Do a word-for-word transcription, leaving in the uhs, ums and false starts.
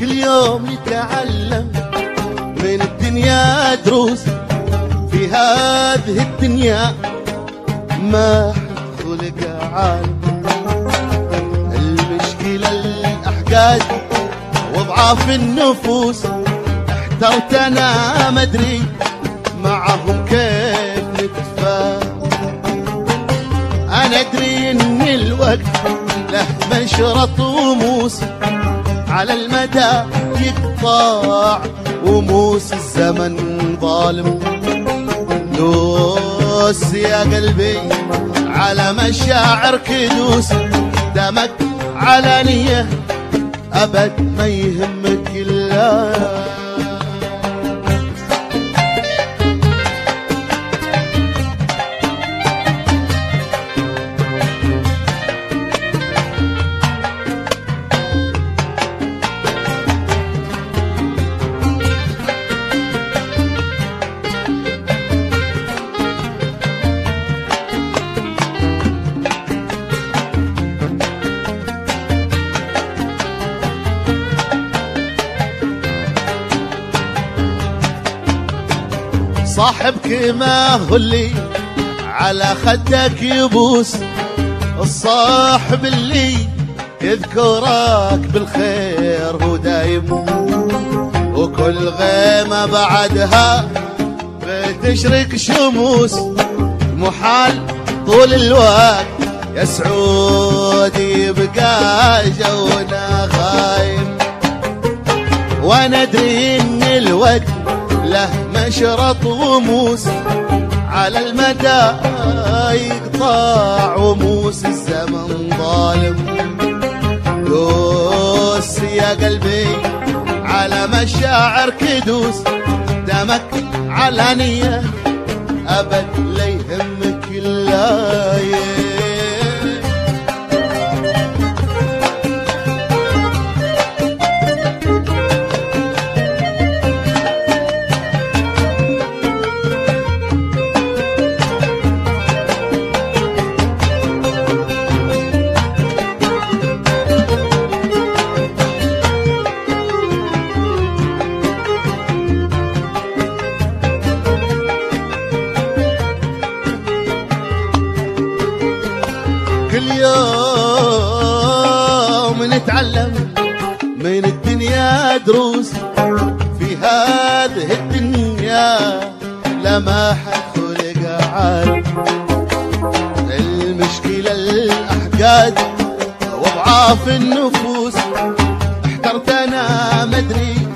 كل يوم نتعلم من الدنيا دروس، في هذه الدنيا ما حد خلق عالم. المشكلة الأحقاد وضعاف النفوس، احترت أنا مدري معهم كيف نتفاهم. أنا أدري إن الوقت له منشرط وموس، على المدى يقطع وموس الزمن ظالم. دوس يا قلبي على مشاعرك دوس، دمك على نية أبد ما يهمك إلا. صاحبك ما هو اللي على خدك يبوس، الصاحب اللي يذكرك بالخير هو دايم، وكل غيمة بعدها بتشرك شموس. محال طول الوقت يا سعود يبقى جونا خايم، وانا ادري ان الوقت له مشرط وموس، على المدى يقطع وموس الزمن ظالم. دوس يا قلبي على مشاعرك دوس، دمك على نية أبد لا يهمك إلا يه. كل يوم نتعلم من الدنيا دروس، في هذه الدنيا لما حد خلق عالم. المشكلة الأحقاد وضعاف النفوس، احترت أنا مدري